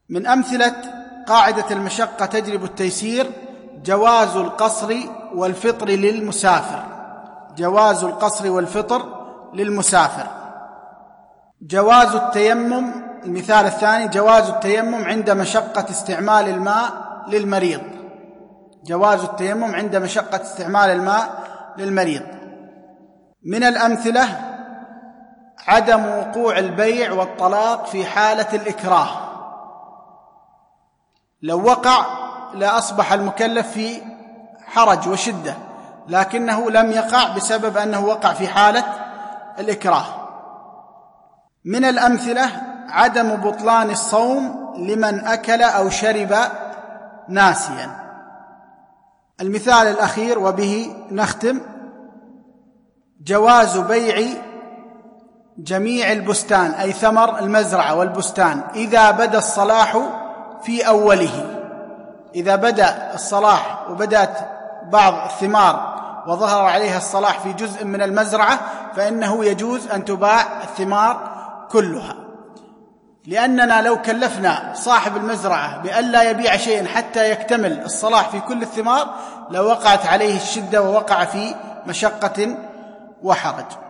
من أمثلة قاعدة المشقة تجلب التيسير جواز القصر والفطر للمسافر. جواز القصر والفطر للمسافر. جواز التيمم، المثال الثاني جواز التيمم عند مشقة استعمال الماء للمريض. جواز التيمم عند مشقة استعمال الماء للمريض. من الأمثلة عدم وقوع البيع والطلاق في حالة الإكراه. لو وقع لا أصبح المكلف في حرج وشدة، لكنه لم يقع بسبب أنه وقع في حالة الإكراه. من الأمثلة عدم بطلان الصوم لمن أكل أو شرب ناسيا. المثال الأخير وبه نختم: جواز بيع جميع البستان أي ثمر المزرعة والبستان إذا بدا الصلاح في أوله. إذا بدا الصلاح وبدأت بعض الثمار وظهر عليها الصلاح في جزء من المزرعة فإنه يجوز أن تباع الثمار كلها، لأننا لو كلفنا صاحب المزرعة بألا يبيع شيئا حتى يكتمل الصلاح في كل الثمار لوقعت عليه الشدة ووقع في مشقة وحرج.